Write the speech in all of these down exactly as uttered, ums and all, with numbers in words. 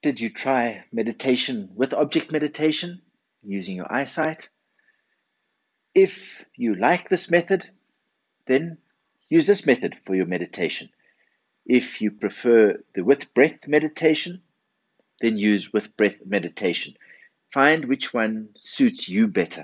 Did you try meditation with object meditation using your eyesight? If you like this method, then use this method for your meditation. If you prefer the with breath meditation, then use with breath meditation. Find which one suits you better.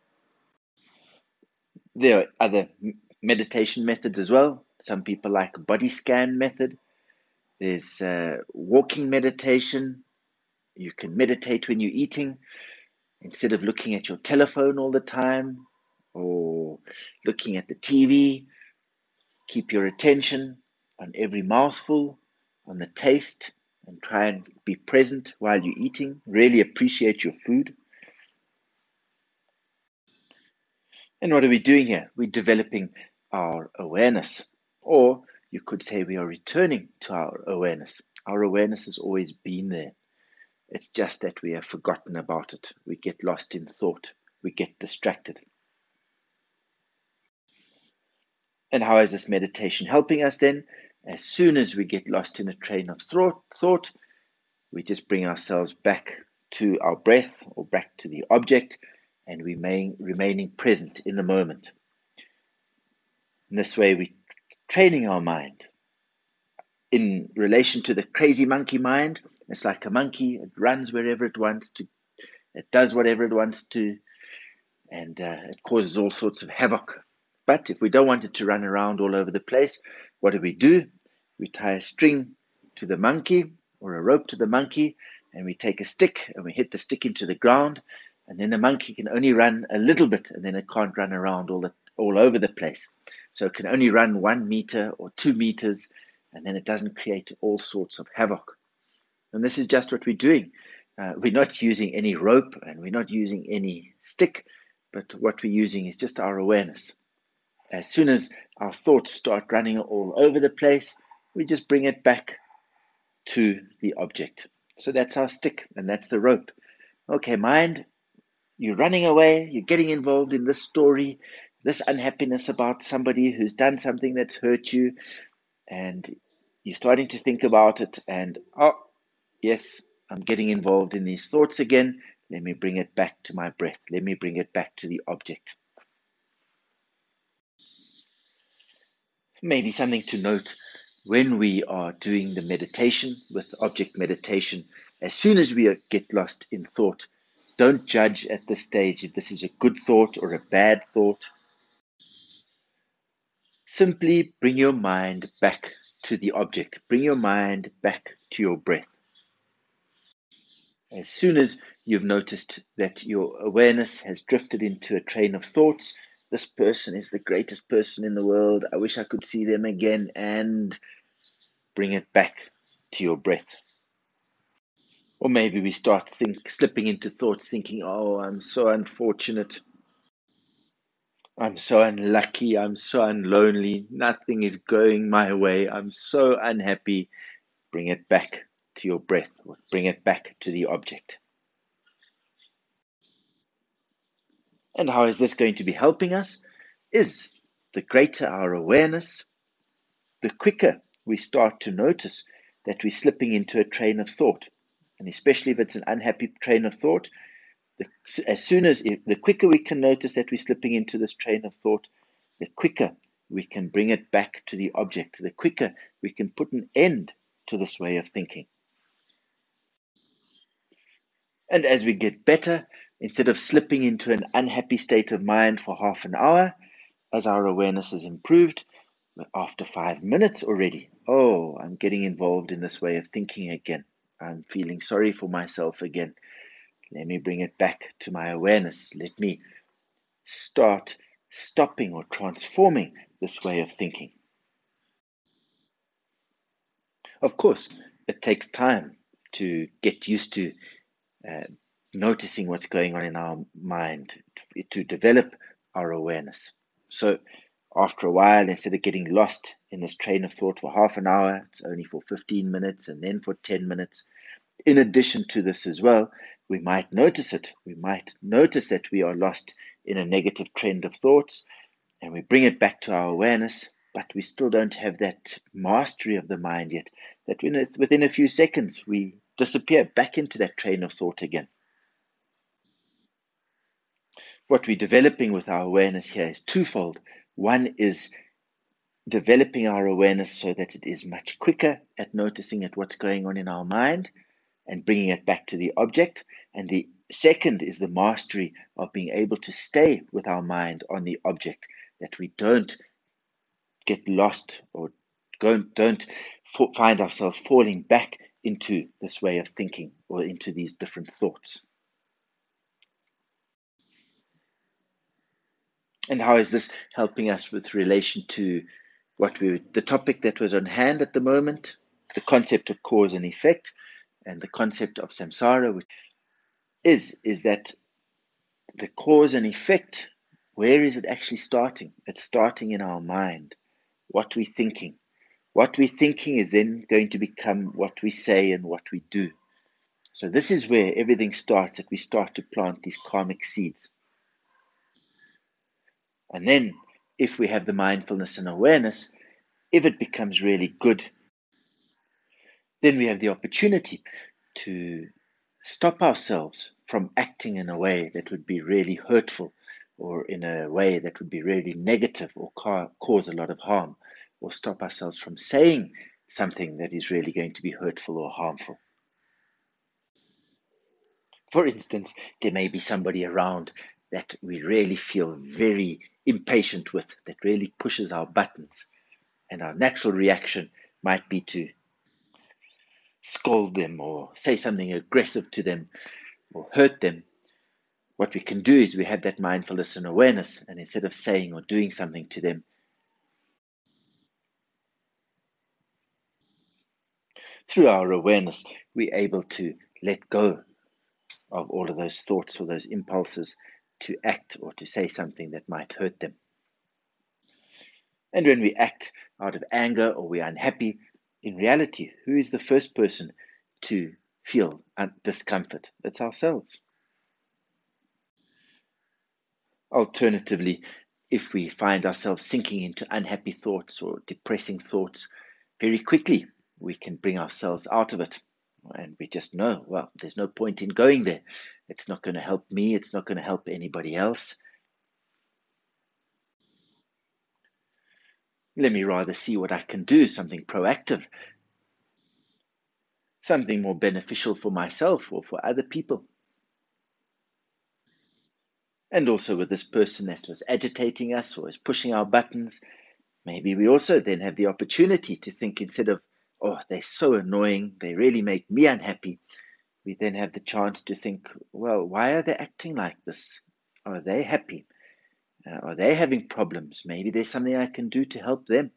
There are other meditation methods as well. Some people like a body scan method. There's uh, walking meditation. You can meditate when you're eating instead of looking at your telephone all the time or looking at the T V. Keep your attention on every mouthful, on the taste, and try and be present while you're eating. Really appreciate your food. And what are we doing here? We're developing our awareness. Or you could say we are returning to our awareness. Our awareness has always been there. It's just that we have forgotten about it. We get lost in thought. We get distracted. And how is this meditation helping us then? As soon as we get lost in a train of thought, thought, we just bring ourselves back to our breath or back to the object, and we remain remaining present in the moment. In this way, we're training our mind. In relation to the crazy monkey mind, it's like a monkey. It runs wherever it wants to. It does whatever it wants to, and uh, it causes all sorts of havoc. But if we don't want it to run around all over the place, what do we do? We tie a string to the monkey or a rope to the monkey, and we take a stick and we hit the stick into the ground, and then the monkey can only run a little bit, and then it can't run around all the all over the place. So it can only run one meter or two meters, and then it doesn't create all sorts of havoc. And this is just what we're doing. Uh, we're not using any rope and we're not using any stick, but what we're using is just our awareness. As soon as our thoughts start running all over the place, we just bring it back to the object. So that's our stick and that's the rope. Okay, mind, you're running away, you're getting involved in this story, this unhappiness about somebody who's done something that's hurt you, and you're starting to think about it, and oh, yes, I'm getting involved in these thoughts again. Let me bring it back to my breath. Let me bring it back to the object. Maybe something to note when we are doing the meditation with object meditation. As soon as we get lost in thought, don't judge at this stage if this is a good thought or a bad thought. Simply bring your mind back to the object. Bring your mind back to your breath. As soon as you've noticed that your awareness has drifted into a train of thoughts, this person is the greatest person in the world, I wish I could see them again, and bring it back to your breath. Or maybe we start think, slipping into thoughts thinking, oh, I'm so unfortunate. I'm so unlucky. I'm so unlonely. Nothing is going my way. I'm so unhappy. Bring it back to your breath. Or bring it back to the object. And how is this going to be helping us? Is the greater our awareness, the quicker we start to notice that we're slipping into a train of thought. And especially if it's an unhappy train of thought, the, as soon as, the quicker we can notice that we're slipping into this train of thought, the quicker we can bring it back to the object, the quicker we can put an end to this way of thinking. And as we get better, instead of slipping into an unhappy state of mind for half an hour, as our awareness has improved, after five minutes already, oh, I'm getting involved in this way of thinking again. I'm feeling sorry for myself again. Let me bring it back to my awareness. Let me start stopping or transforming this way of thinking. Of course, it takes time to get used to uh, noticing what's going on in our mind, to, to develop our awareness. So after a while, instead of getting lost in this train of thought for half an hour, it's only for fifteen minutes and then for ten minutes. In addition to this as well, we might notice it. We might notice that we are lost in a negative trend of thoughts, and we bring it back to our awareness, but we still don't have that mastery of the mind yet, that within a few seconds we disappear back into that train of thought again. What we're developing with our awareness here is twofold. One is developing our awareness so that it is much quicker at noticing at what's going on in our mind and bringing it back to the object. And the second is the mastery of being able to stay with our mind on the object, that we don't get lost or don't find ourselves falling back into this way of thinking or into these different thoughts. And how is this helping us with relation to what we the topic that was on hand at the moment, the concept of cause and effect, and the concept of samsara, which is is that the cause and effect, where is it actually starting? It's starting in our mind. What we're thinking. What we're thinking is then going to become what we say and what we do. So this is where everything starts, that we start to plant these karmic seeds. And then, if we have the mindfulness and awareness, if it becomes really good, then we have the opportunity to stop ourselves from acting in a way that would be really hurtful, or in a way that would be really negative or ca- cause a lot of harm, or stop ourselves from saying something that is really going to be hurtful or harmful. For instance, there may be somebody around that we really feel very impatient with, that really pushes our buttons, and our natural reaction might be to scold them or say something aggressive to them or hurt them. What we can do is we have that mindfulness and awareness, and instead of saying or doing something to them, through our awareness, we're able to let go of all of those thoughts or those impulses to act or to say something that might hurt them. And when we act out of anger or we're unhappy, in reality, who is the first person to feel discomfort? It's ourselves. Alternatively, if we find ourselves sinking into unhappy thoughts or depressing thoughts, very quickly we can bring ourselves out of it. And we just know, well, there's no point in going there. It's not going to help me. It's not going to help anybody else. Let me rather see what I can do, something proactive, something more beneficial for myself or for other people. And also with this person that was agitating us or is pushing our buttons, maybe we also then have the opportunity to think, instead of, oh, they're so annoying, they really make me unhappy, we then have the chance to think, well, why are they acting like this? Are they happy? Uh, are they having problems? Maybe there's something I can do to help them.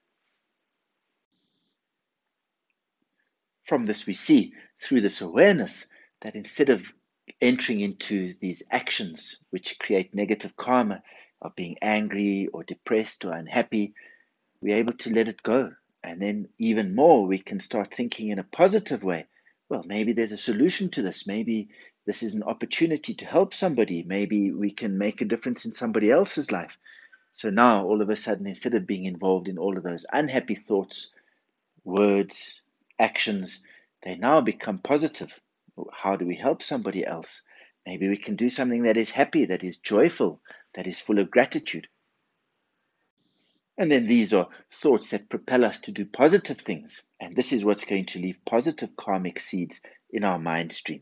From this, we see through this awareness that instead of entering into these actions which create negative karma of being angry or depressed or unhappy, we're able to let it go. And then even more, we can start thinking in a positive way. Well, maybe there's a solution to this. Maybe this is an opportunity to help somebody. Maybe we can make a difference in somebody else's life. So now, all of a sudden, instead of being involved in all of those unhappy thoughts, words, actions, they now become positive. How do we help somebody else? Maybe we can do something that is happy, that is joyful, that is full of gratitude. And then these are thoughts that propel us to do positive things. And this is what's going to leave positive karmic seeds in our mind stream.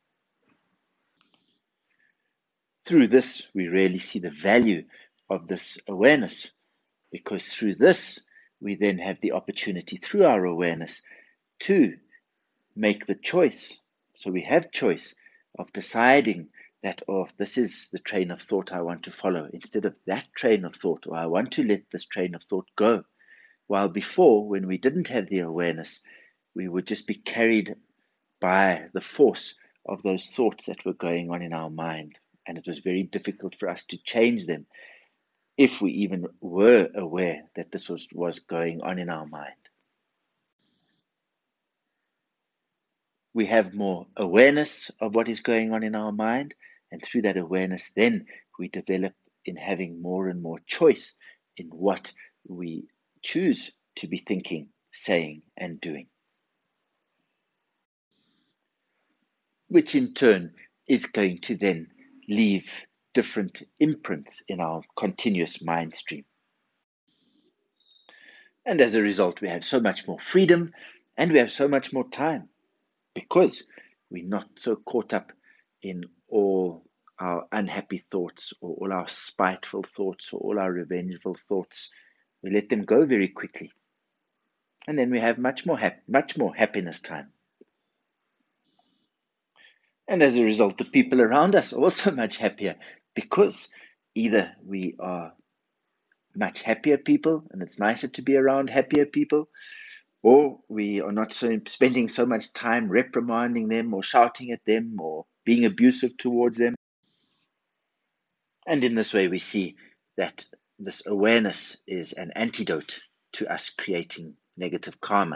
Through this, we really see the value of this awareness, because through this, we then have the opportunity, through our awareness, to make the choice. So we have choice of deciding that, oh, this is the train of thought I want to follow, instead of that train of thought, or I want to let this train of thought go. While before, when we didn't have the awareness, we would just be carried by the force of those thoughts that were going on in our mind. And it was very difficult for us to change them, if we even were aware that this was, was going on in our mind. We have more awareness of what is going on in our mind, and through that awareness, then we develop in having more and more choice in what we choose to be thinking, saying, and doing. which in turn is going to then leave different imprints in our continuous mind stream. And as a result, we have so much more freedom and we have so much more time because we're not so caught up in all our unhappy thoughts or all our spiteful thoughts or all our revengeful thoughts. We let them go very quickly. And then we have much more hap- much more happiness time. And as a result, the people around us are also much happier because either we are much happier people and it's nicer to be around happier people, or we are not so spending so much time reprimanding them or shouting at them or being abusive towards them. And in this way, we see that this awareness is an antidote to us creating negative karma.